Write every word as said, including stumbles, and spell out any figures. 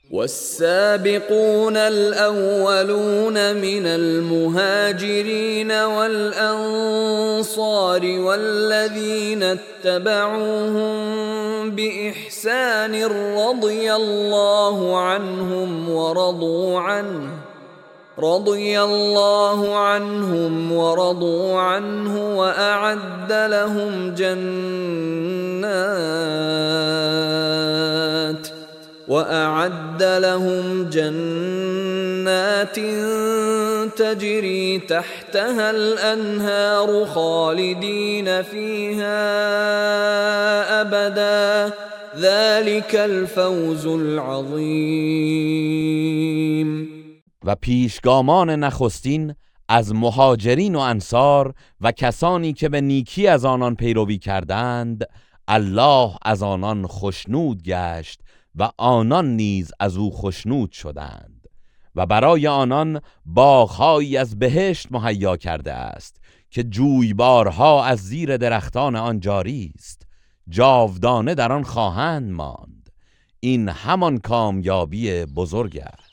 والسابقون الأولون من المهاجرين والأنصار والذين اتبعوهم بإحسان رضي الله عنهم ورضوا عنه رضي الله عنهم ورضوا عنه وأعد لهم جنات وأعد لهم جنات تجري تحتها الأنهار خالدين فيها أبدا ذلك الفوز العظیم. و پیشگامان نخستین از مهاجرین و انصار و کسانی که به نیکی از آنان پیروی کردند الله از آنان خشنود گشت و آنان نیز از او خشنود شدند و برای آنان باغ‌هایی از بهشت مهیا کرده است که جویبارها از زیر درختان آن جاری است، جاودانه در آن خواهند ماند. این همان کامیابی بزرگ است.